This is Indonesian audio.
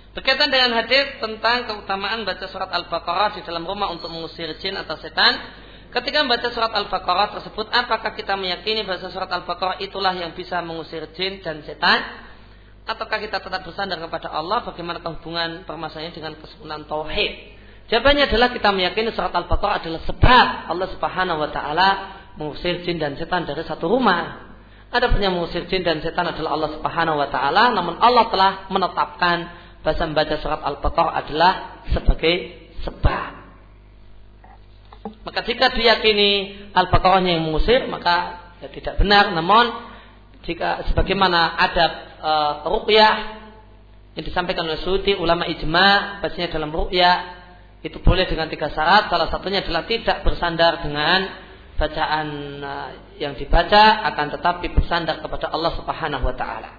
Berkaitan dengan hadis tentang keutamaan baca surat Al-Baqarah di dalam rumah untuk mengusir jin atau setan. Ketika membaca surat Al-Baqarah tersebut, apakah kita meyakini bahwa surat Al-Baqarah itulah yang bisa mengusir jin dan setan? Ataukah kita tetap bersandar kepada Allah? Bagaimana hubungan permasalahannya dengan kesempurnaan tauhid? Jawabannya adalah kita meyakini surat Al-Baqarah adalah sebab Allah Subhanahu wa taala mengusir jin dan setan dari satu rumah. Adapun yang mengusir jin dan setan adalah Allah Subhanahu wa taala, namun Allah telah menetapkan bahasa membaca surat Al-Baqarah adalah sebagai sebab. Maka jika diyakini Al-Baqarahnya yang mengusir, maka ya tidak benar. Namun jika sebagaimana adab ruqyah yang disampaikan oleh Suyuti, ulama ijma, bahasanya dalam ruqyah itu boleh dengan 3 syarat. Salah satunya adalah tidak bersandar dengan bacaan yang dibaca, akan tetapi bersandar kepada Allah Subhanahu wa taala.